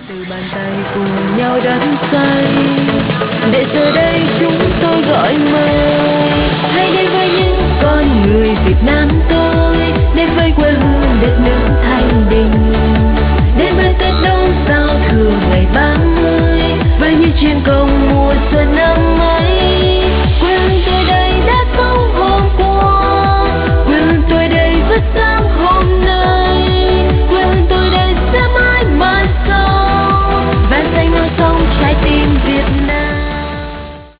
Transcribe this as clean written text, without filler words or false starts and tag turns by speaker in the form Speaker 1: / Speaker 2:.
Speaker 1: từ bàn tay cùng nhau đắm say để giờ đây chúng tôi gọi mời hãy đến với những con người Việt Nam